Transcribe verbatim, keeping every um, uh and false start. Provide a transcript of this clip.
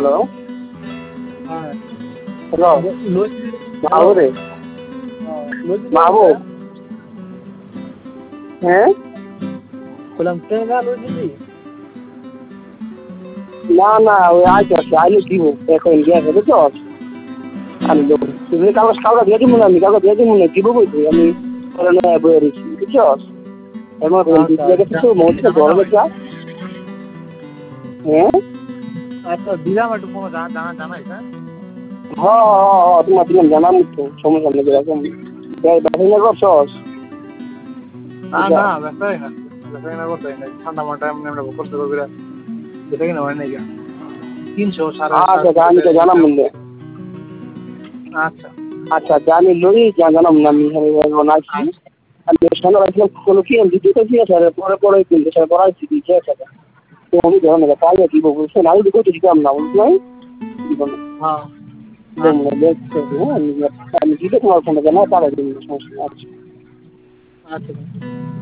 hello হ্যাঁ hello লজি মাহবুব রে লজি মাহবুব হ্যাঁ বললাম ট্রেনে লজি না না ওই আইতে আসছে আইলে দিব এখন গিয়ে গেছে তো আমি দেবো তুমি কাগজ কাগজ দিয়ে দিব না আমি কাগজ দিয়ে দিব না দিব বলছি আমি বয়ে রেখেছি বুঝছস এমন জায়গা কিছু মধ্যে গরম একটা হ্যাঁ আচ্ছা দিলাম একটু কোনো জানা জানা জানাই হ্যাঁ হ্যাঁ হ্যাঁ তোমার দিলাম জানাম তো সমস্যা নেই এরকম ব্যবসা না করছস না না ব্যবসায় না ব্যবসায় না করতে না ঠান্ডা মাঠে এমনি আমরা করতে করবে যেটা কিনা হয় না তিনশো সাড়ে আচ্ছা আমি তো জানাম বললে আচ্ছা আচ্ছা জানি লই জানাম না আমি আসছি আমি সামনে রাখলাম কোনো কি আমি দিতে কি আছে পরে পরে কিন্তু স্যার পড়াইছি দিতে আছে তো আমি ধরুন না কাজ দিব বলছেন আমি দিতে দিতাম না বলছি নাই দিব না হ্যাঁ আমি দিতে তোমার ফোনে জানা তারা দিন সমস্যা আছে আচ্ছা